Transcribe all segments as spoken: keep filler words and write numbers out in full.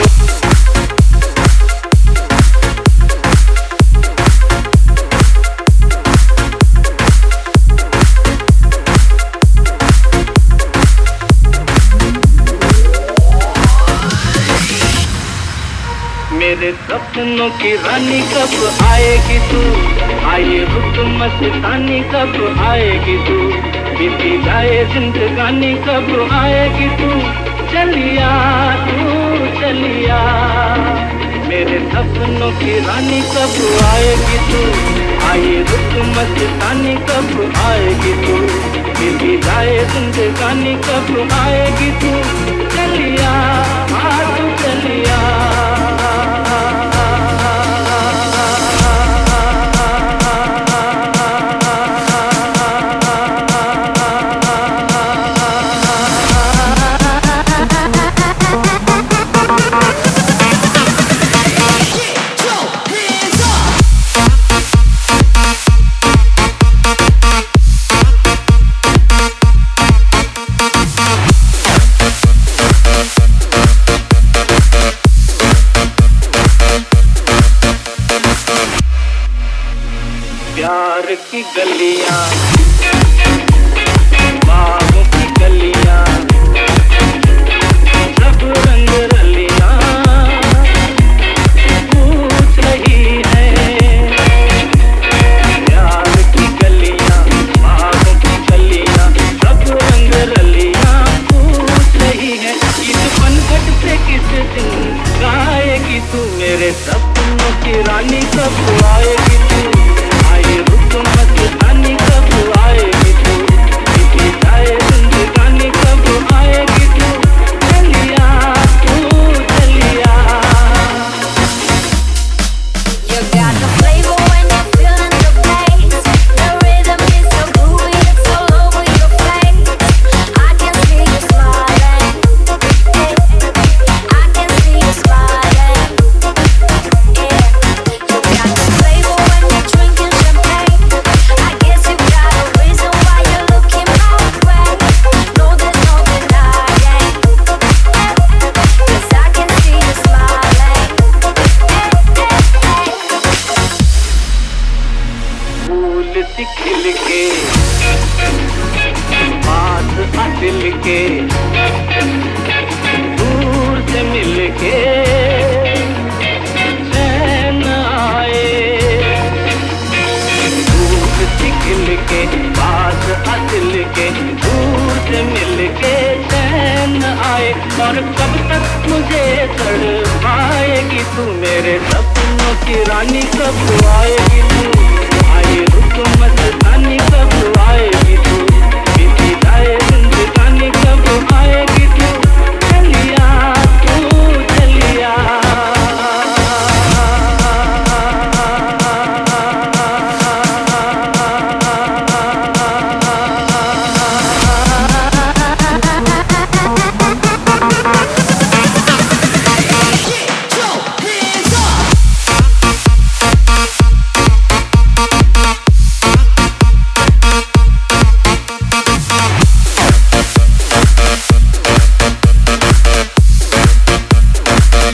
मेरे सपनों की रानी कब आएगी तू, आए रुक मस्तानी कब आएगी तू, बीती जाए जिंदगानी कब आएगी तू, चलिया तू चलिया। मेरे सपनों की रानी कब आएगी तू, आए रुक मस्तानी कब आएगी तू, बीती जाए जिंदगानी कब आएगी तू, चलिया हाँ तू चलिया। प्यार की गलियां, बागों की गलियां, सब रंग रलियां पूछ रही है। प्यार की गलियां, बागों की गलियां, सब रंग रलियां पूछ रही है। इस पनघट से किस दिन गाएगी तू, मेरे सपनों की रानी कब आएगी तू, रुक मस्तानी कब आएगी तू, बीती जाए जिंदगानी कब आएगी तू, चलिया तू चलिया। You got the flavor when you're feeling the bass. The rhythm is so groovy, it's all over your face. I can see you smiling, I can see you smiling. Yeah, you got the flavor when you're drinking champagne. I guess you got a reason why you're looking my way. No, there's no denying, 'cause I can see you smiling. फूल सी खिल के पास आ दिल के, दूर से मिल के चैन आए। फूल सी खिल के पास आ दिल के, दूर से मिल के चैन आए। और कब तक मुझे तड़पाएगी तू, मेरे सपनों की रानी कब आएगी तू, आए रुक मस्तानी कब आएगी तू, बीती जाए जिंदगानी कब आएगी तू, चलिया तू चलिया।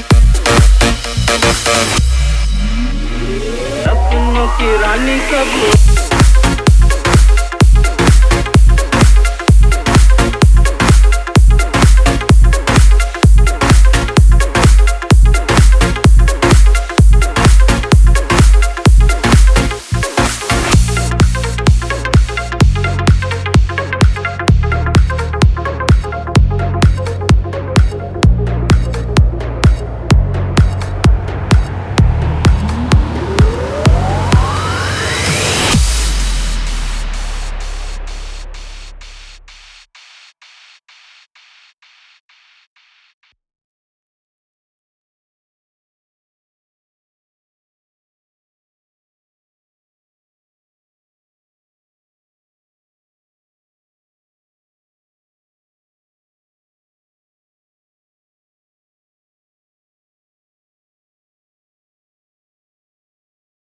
सपनों की रानी कब